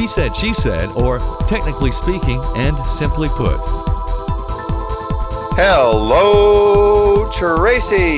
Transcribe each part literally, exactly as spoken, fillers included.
He Said, She Said, or Technically Speaking and Simply Put. Hello, Tracy.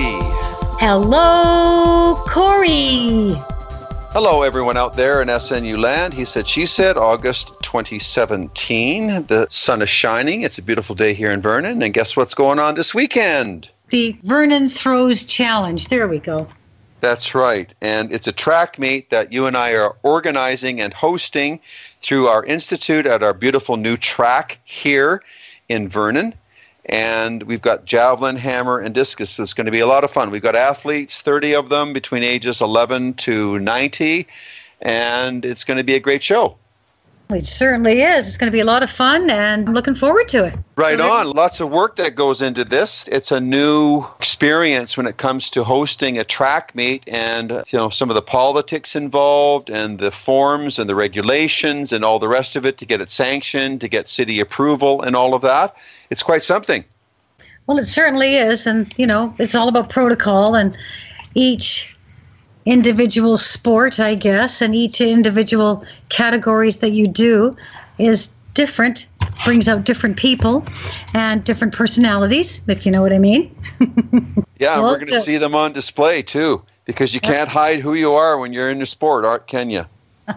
Hello, Corey. Hello, everyone out there in S N U land. He Said, She Said, August twenty seventeen. The sun is shining. It's a beautiful day here in Vernon. And guess what's going on this weekend? The Vernon Throws Challenge. There we go. That's right. And it's a track meet that you and I are organizing and hosting through our institute at our beautiful new track here in Vernon. And we've got javelin, hammer, and discus. So it's going to be a lot of fun. We've got athletes, thirty of them between ages eleven to ninety. And it's going to be a great show. It certainly is. It's going to be a lot of fun, and I'm looking forward to it. Right on. Lots of work that goes into this. It's a new experience when it comes to hosting a track meet, and you know, some of the politics involved and the forms and the regulations and all the rest of it to get it sanctioned, to get city approval and all of that. It's quite something. Well, it certainly is. And, you know, it's all about protocol, and each individual sport, I guess, and each individual categories that you do is different, brings out different people and different personalities, if you know what I mean. Yeah, and we're going to see them on display too, because you can't hide who you are when you're in the sport, Art, can you?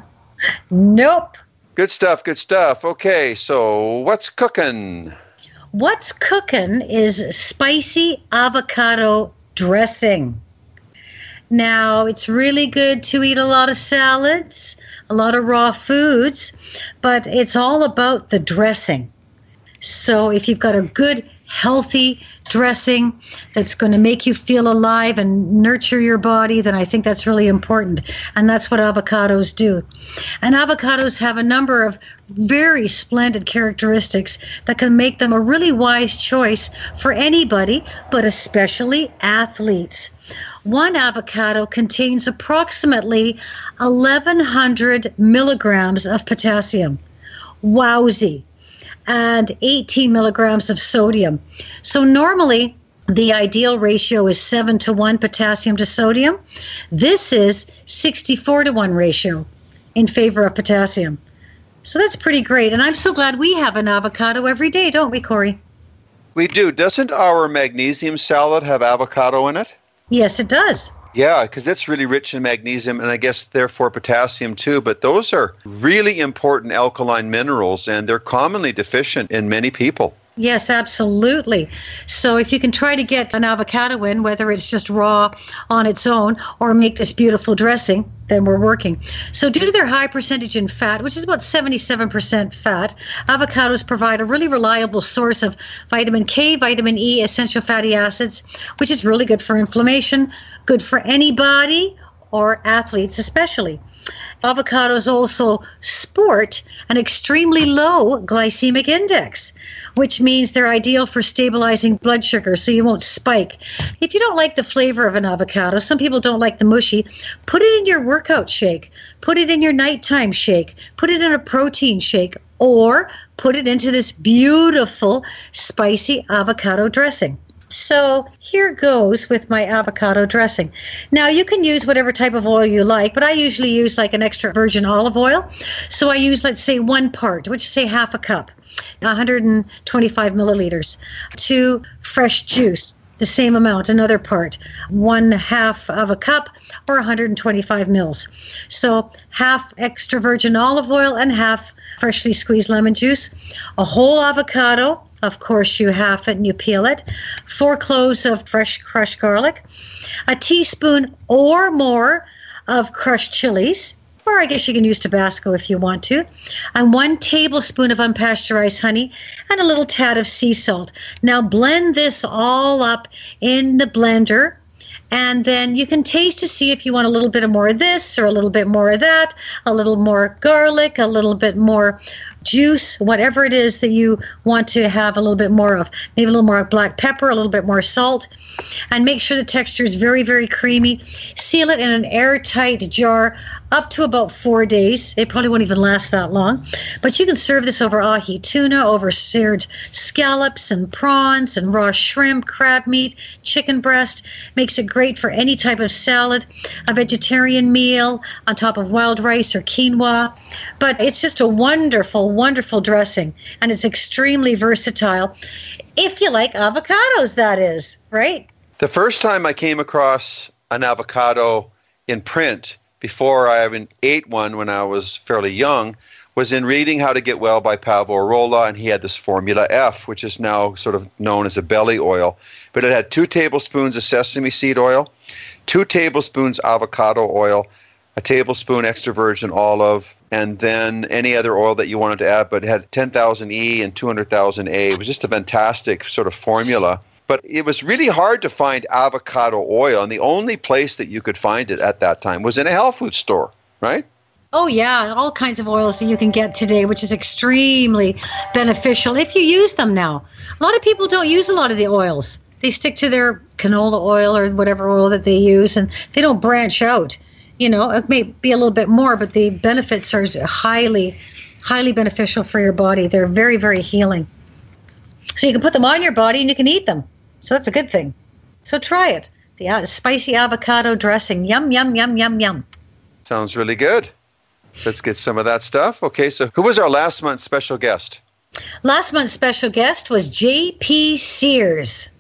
Nope. Good stuff, good stuff. Okay, so what's cooking? What's cooking is spicy avocado dressing. Now, it's really good to eat a lot of salads, a lot of raw foods, but it's all about the dressing. So if you've got a good, healthy dressing that's going to make you feel alive and nurture your body, then I think that's really important. And that's what avocados do. And avocados have a number of very splendid characteristics that can make them a really wise choice for anybody, but especially athletes. One avocado contains approximately eleven hundred milligrams of potassium. Wowzy. And eighteen milligrams of sodium. So normally, the ideal ratio is seven to one potassium to sodium. This is sixty-four to one ratio in favor of potassium. So that's pretty great. And I'm so glad we have an avocado every day, don't we, Corey? We do. Doesn't our magnesium salad have avocado in it? Yes, it does. Yeah, because it's really rich in magnesium and I guess therefore potassium too. But those are really important alkaline minerals and they're commonly deficient in many people. Yes, absolutely. So if you can try to get an avocado in, whether it's just raw on its own or make this beautiful dressing, then we're working. So due to their high percentage in fat, which is about seventy-seven percent fat, avocados provide a really reliable source of vitamin K, vitamin E, essential fatty acids, which is really good for inflammation, good for anybody or athletes especially. Avocados also sport an extremely low glycemic index, which means they're ideal for stabilizing blood sugar so you won't spike. If you don't like the flavor of an avocado, some people don't like the mushy, put it in your workout shake, put it in your nighttime shake, put it in a protein shake, or put it into this beautiful spicy avocado dressing. So here goes with my avocado dressing. Now you can use whatever type of oil you like, but I usually use like an extra virgin olive oil. So I use, let's say, one part, which is say half a cup, one hundred twenty-five milliliters. Two fresh juice, the same amount, another part, one half of a cup or one hundred twenty-five mils. So half extra virgin olive oil and half freshly squeezed lemon juice, a whole avocado. Of course, you half it and you peel it. Four cloves of fresh crushed garlic, a teaspoon or more of crushed chilies, or I guess you can use Tabasco if you want to, and one tablespoon of unpasteurized honey, and a little tad of sea salt. Now blend this all up in the blender, and then you can taste to see if you want a little bit of more of this or a little bit more of that, a little more garlic, a little bit more juice, whatever it is that you want to have a little bit more of. Maybe a little more black pepper, a little bit more salt, and make sure the texture is very, very creamy. Seal it in an airtight jar up to about four days. It probably won't even last that long. But you can serve this over ahi tuna, over seared scallops and prawns and raw shrimp, crab meat, chicken breast. Makes it great for any type of salad, a vegetarian meal on top of wild rice or quinoa. But it's just a wonderful, wonderful dressing, and it's extremely versatile. If you like avocados, that is, right? The first time I came across an avocado in print, before I even ate one when I was fairly young, was in Reading How to Get Well by Pavel Rolla, and he had this Formula F, which is now sort of known as a belly oil. But it had two tablespoons of sesame seed oil, two tablespoons avocado oil, a tablespoon extra virgin olive, and then any other oil that you wanted to add, but it had ten thousand E and two hundred thousand A. It was just a fantastic sort of formula. But it was really hard to find avocado oil, and the only place that you could find it at that time was in a health food store, right? Oh, yeah, all kinds of oils that you can get today, which is extremely beneficial if you use them now. A lot of people don't use a lot of the oils. They stick to their canola oil or whatever oil that they use, and they don't branch out. You know, it may be a little bit more, but the benefits are highly, highly beneficial for your body. They're very, very healing. So you can put them on your body and you can eat them. So that's a good thing. So try it. The uh, spicy avocado dressing. Yum, yum, yum, yum, yum. Sounds really good. Let's get some of that stuff. Okay, so who was our last month's special guest? Last month's special guest was J P Sears.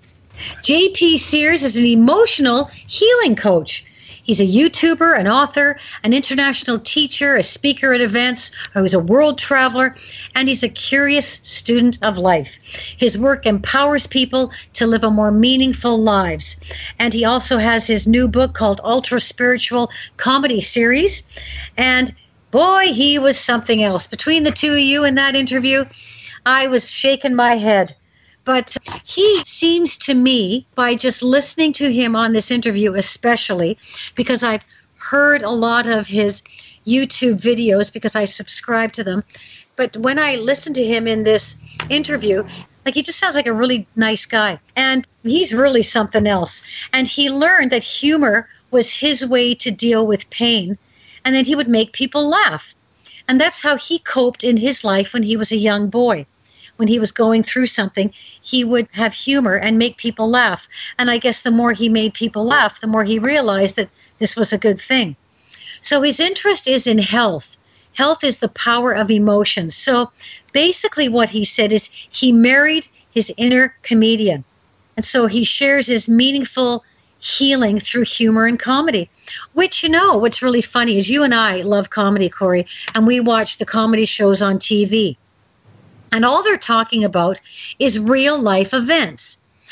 J P Sears is an emotional healing coach. He's a YouTuber, an author, an international teacher, a speaker at events, who's a world traveler, and he's a curious student of life. His work empowers people to live a more meaningful lives. And he also has his new book called Ultra Spiritual Comedy Series. And boy, he was something else. Between the two of you in that interview, I was shaking my head. But he seems to me, by just listening to him on this interview especially, because I've heard a lot of his YouTube videos because I subscribe to them, but when I listen to him in this interview, like, he just sounds like a really nice guy. And he's really something else. And he learned that humor was his way to deal with pain, and that he would make people laugh. And that's how he coped in his life when he was a young boy. When he was going through something, he would have humor and make people laugh. And I guess the more he made people laugh, the more he realized that this was a good thing. So his interest is in health. Health is the power of emotions. So basically what he said is he married his inner comedian. And so he shares his meaningful healing through humor and comedy, which, you know, what's really funny is you and I love comedy, Corey, and we watch the comedy shows on T V. And all they're talking about is real life events.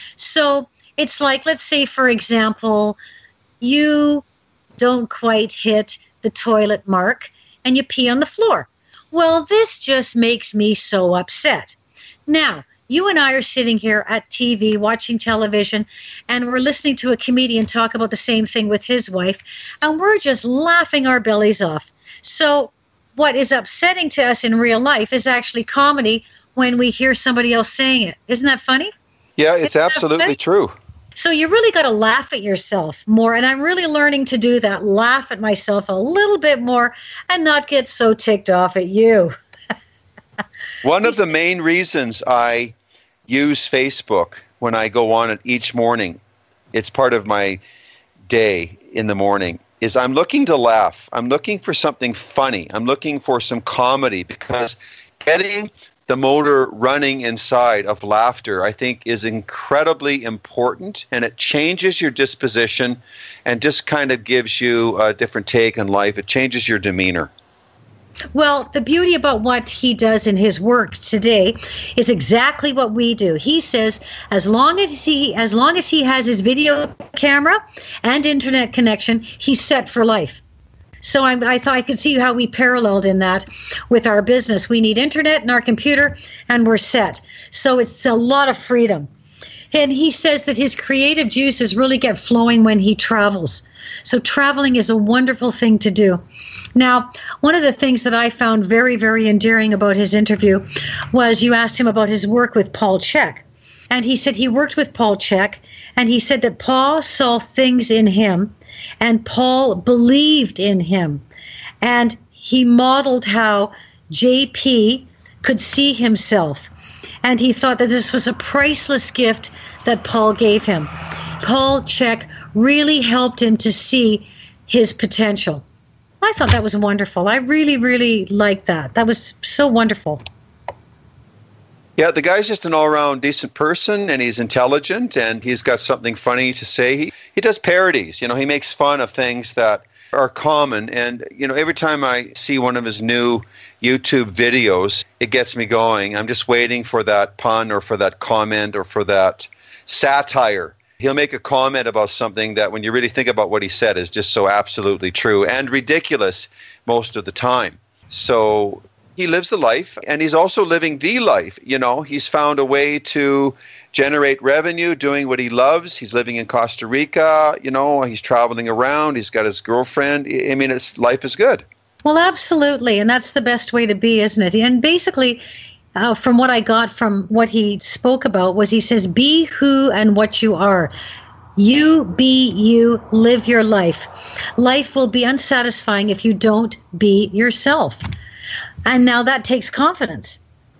So it's like, let's say, for example, you don't quite hit the toilet mark and you pee on the floor. Well, this just makes me so upset. Now, you and I are sitting here at T V watching television, and we're listening to a comedian talk about the same thing with his wife, and we're just laughing our bellies off. So what is upsetting to us in real life is actually comedy when we hear somebody else saying it. Isn't that funny? Yeah, it's Isn't absolutely true. So you really got to laugh at yourself more. And I'm really learning to do that, laugh at myself a little bit more and not get so ticked off at you. One of the main reasons I use Facebook when I go on it each morning, it's part of my day in the morning, is I'm looking to laugh. I'm looking for something funny. I'm looking for some comedy, because getting the motor running inside of laughter, I think, is incredibly important, and it changes your disposition and just kind of gives you a different take on life. It changes your demeanor. Well, the beauty about what he does in his work today is exactly what we do. He says as long as he as long as he has his video camera and internet connection, he's set for life. So I, I thought I could see how we paralleled in that with our business. We need internet and our computer, and we're set. So it's a lot of freedom. And he says that his creative juices really get flowing when he travels. So traveling is a wonderful thing to do. Now, one of the things that I found very, very endearing about his interview was you asked him about his work with Paul Chek. And he said he worked with Paul Chek, and he said that Paul saw things in him, and Paul believed in him. And he modeled how J P could see himself. And he thought that this was a priceless gift that Paul gave him. Paul Chek really helped him to see his potential. I thought that was wonderful. I really, really liked that. That was so wonderful. Yeah, the guy's just an all-around decent person, and he's intelligent, and he's got something funny to say. He, he does parodies. You know, he makes fun of things that are common. And, you know, every time I see one of his new YouTube videos, it gets me going. I'm just waiting for that pun or for that comment or for that satire. He'll make a comment about something that when you really think about what he said is just so absolutely true and ridiculous most of the time. So he lives the life, and he's also living the life. You know, he's found a way to generate revenue doing what he loves. He's living in Costa Rica, you know, he's traveling around, he's got his girlfriend. I mean, it's, life is good. Well, absolutely, and that's the best way to be, isn't it? And basically, uh, from what I got from what he spoke about was he says, be who and what you are. You be you, live your life. Life will be unsatisfying if you don't be yourself. And now that takes confidence,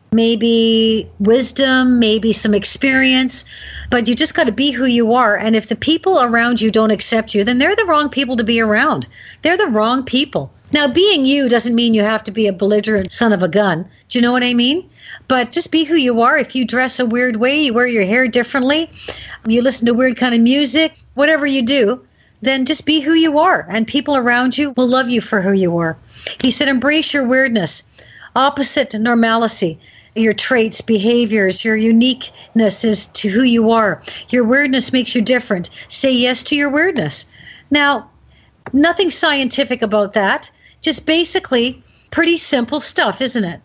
maybe wisdom, maybe some experience, but you just got to be who you are. And if the people around you don't accept you, then they're the wrong people to be around. They're the wrong people. Now, being you doesn't mean you have to be a belligerent son of a gun. Do you know what I mean? But just be who you are. If you dress a weird way, you wear your hair differently, you listen to weird kind of music, whatever you do, then just be who you are. And people around you will love you for who you are. He said, embrace your weirdness. Opposite normalcy, your traits, behaviors, your uniqueness is to who you are. Your weirdness makes you different. Say yes to your weirdness. Now, nothing scientific about that. Just basically pretty simple stuff, isn't it?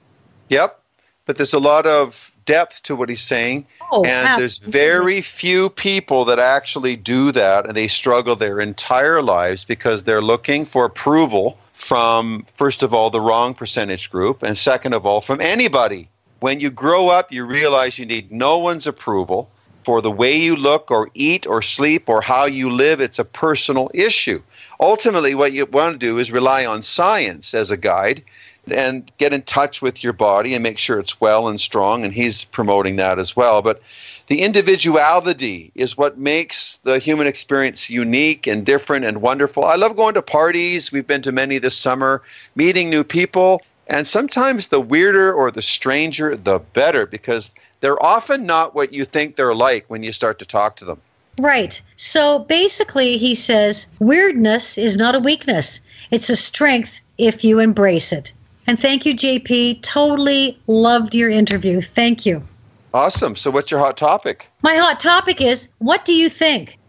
Yep. But there's a lot of depth to what he's saying. Oh, and absolutely. There's very few people that actually do that, and they struggle their entire lives because they're looking for approval from, first of all, the wrong percentage group, and second of all, from anybody. When you grow up, you realize you need no one's approval for the way you look or eat or sleep or how you live. It's a personal issue. Ultimately, what you want to do is rely on science as a guide and get in touch with your body and make sure it's well and strong, and he's promoting that as well. But the individuality is what makes the human experience unique and different and wonderful. I love going to parties. We've been to many this summer, meeting new people. And sometimes the weirder or the stranger, the better, because they're often not what you think they're like when you start to talk to them. Right. So basically, he says, weirdness is not a weakness. It's a strength if you embrace it. And thank you, J P. Totally loved your interview. Thank you. Awesome. So what's your hot topic? My hot topic is, what do you think?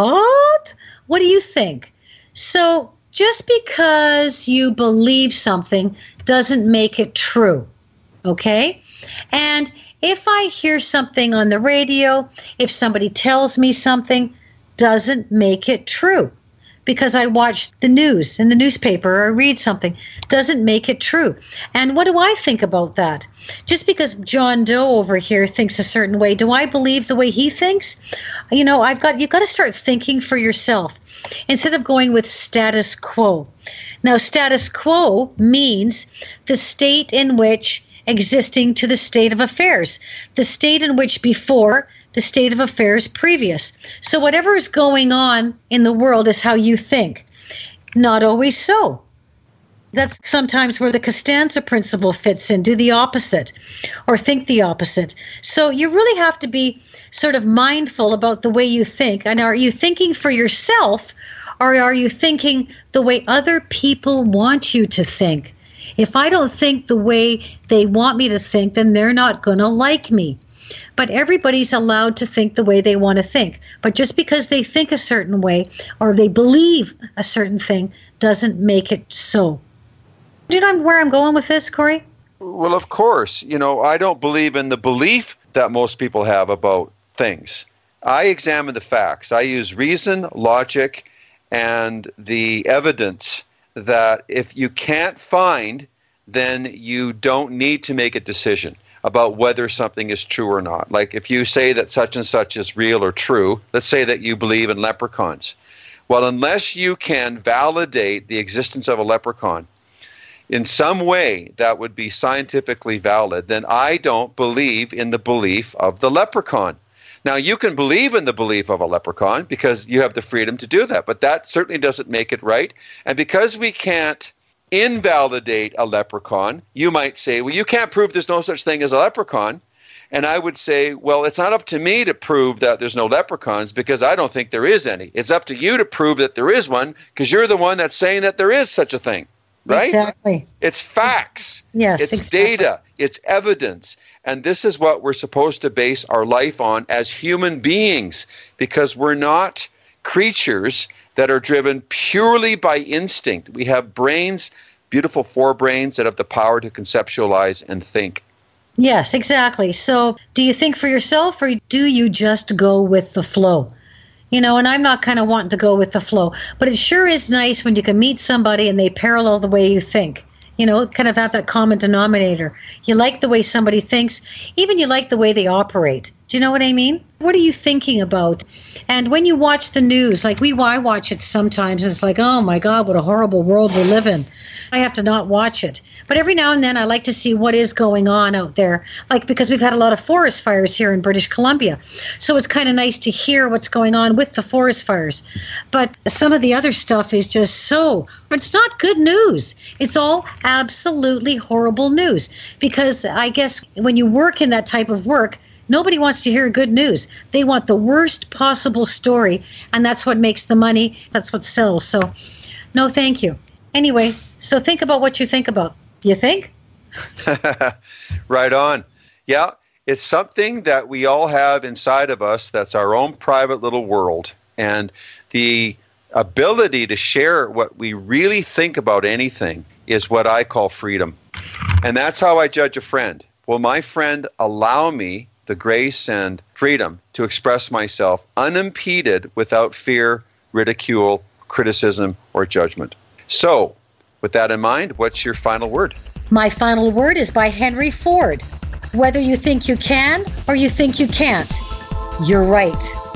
What? What do you think? So just because you believe something doesn't make it true, okay? And if I hear something on the radio, if somebody tells me something, doesn't make it true. Because I watch the news in the newspaper or read something, doesn't make it true. And what do I think about that? Just because John Doe over here thinks a certain way, do I believe the way he thinks? You know, I've got you've got to start thinking for yourself instead of going with status quo. Now, status quo means the state in which existing to the state of affairs, the state in which before the state of affairs previous. So whatever is going on in the world is how you think. Not always so. That's sometimes where the Costanza principle fits in. Do the opposite or think the opposite. So you really have to be sort of mindful about the way you think. And are you thinking for yourself, or are you thinking the way other people want you to think? If I don't think the way they want me to think, then they're not going to like me. But everybody's allowed to think the way they want to think. But just because they think a certain way or they believe a certain thing doesn't make it so. Do you know where I'm going with this, Corey? Well, of course. You know, I don't believe in the belief that most people have about things. I examine the facts. I use reason, logic, and the evidence that if you can't find, then you don't need to make a decision about whether something is true or not. Like if you say that such and such is real or true, let's say that you believe in leprechauns. Well, unless you can validate the existence of a leprechaun in some way that would be scientifically valid, then I don't believe in the belief of the leprechaun. Now, you can believe in the belief of a leprechaun because you have the freedom to do that, but that certainly doesn't make it right. And because we can't invalidate a leprechaun, you might say, well, you can't prove there's no such thing as a leprechaun. And I would say, well, it's not up to me to prove that there's no leprechauns because I don't think there is any. It's up to you to prove that there is one because you're the one that's saying that there is such a thing, right? Exactly. It's facts. Yes, it's exactly. data. It's evidence. And this is what we're supposed to base our life on as human beings, because we're not creatures that are driven purely by instinct. We have brains, beautiful forebrains that have the power to conceptualize and think. Yes, exactly. So do you think for yourself, or do you just go with the flow? You know, and I'm not kind of wanting to go with the flow, but it sure is nice when you can meet somebody and they parallel the way you think. You know, kind of have that common denominator. You like the way somebody thinks, even you like the way they operate. Do you know what I mean? What are you thinking about? And when you watch the news, like we, I watch it sometimes, it's like, oh my God, what a horrible world we live in. I have to not watch it. But every now and then I like to see what is going on out there, like because we've had a lot of forest fires here in British Columbia. So it's kind of nice to hear what's going on with the forest fires. But some of the other stuff is just so, it's not good news. It's all absolutely horrible news. Because I guess when you work in that type of work, nobody wants to hear good news. They want the worst possible story, and that's what makes the money. That's what sells. So, no, thank you. Anyway, so think about what you think about. You think? Right on. Yeah, it's something that we all have inside of us that's our own private little world. And the ability to share what we really think about anything is what I call freedom. And that's how I judge a friend. Will my friend allow me the grace and freedom to express myself unimpeded without fear, ridicule, criticism, or judgment? So, with that in mind, what's your final word? My final word is by Henry Ford. Whether you think you can or you think you can't, you're right.